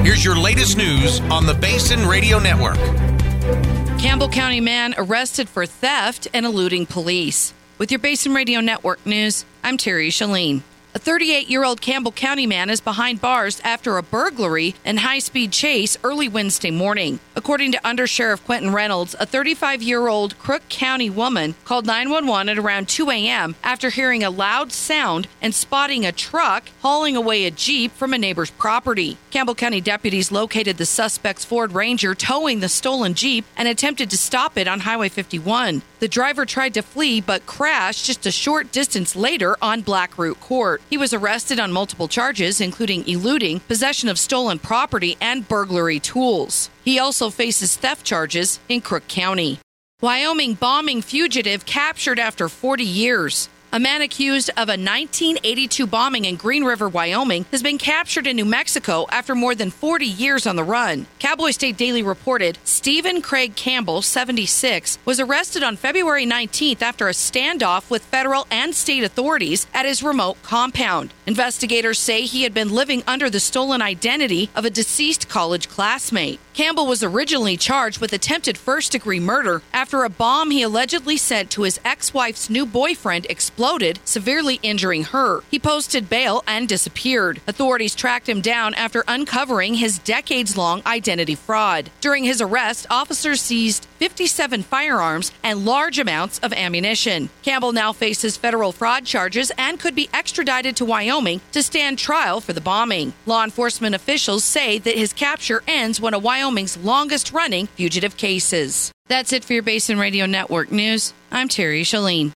Here's your latest news on the Basin Radio Network. Campbell County man arrested for theft and eluding police. With your Basin Radio Network news, I'm Terry Shalene. A 38-year-old Campbell County man is behind bars after a burglary and high-speed chase early Wednesday morning. According to Undersheriff Quentin Reynolds, a 35-year-old Crook County woman called 911 at around 2 a.m. after hearing a loud sound and spotting a truck hauling away a Jeep from a neighbor's property. Campbell County deputies located the suspect's Ford Ranger towing the stolen Jeep and attempted to stop it on Highway 51. The driver tried to flee but crashed just a short distance later on Black Root Court. He was arrested on multiple charges, including eluding, possession of stolen property, and burglary tools. He also faces theft charges in Crook County. Wyoming bombing fugitive captured after 40 years. A man accused of a 1982 bombing in Green River, Wyoming, has been captured in New Mexico after more than 40 years on the run. Cowboy State Daily reported Stephen Craig Campbell, 76, was arrested on February 19th after a standoff with federal and state authorities at his remote compound. Investigators say he had been living under the stolen identity of a deceased college classmate. Campbell was originally charged with attempted first-degree murder after a bomb he allegedly sent to his ex-wife's new boyfriend exploded, severely injuring her. He posted bail and disappeared. Authorities tracked him down after uncovering his decades-long identity fraud. During his arrest, officers seized 57 firearms and large amounts of ammunition. Campbell now faces federal fraud charges and could be extradited to Wyoming to stand trial for the bombing. Law enforcement officials say that his capture ends one of Wyoming's longest-running fugitive cases. That's it for your Basin Radio Network news. I'm Terry Shalene.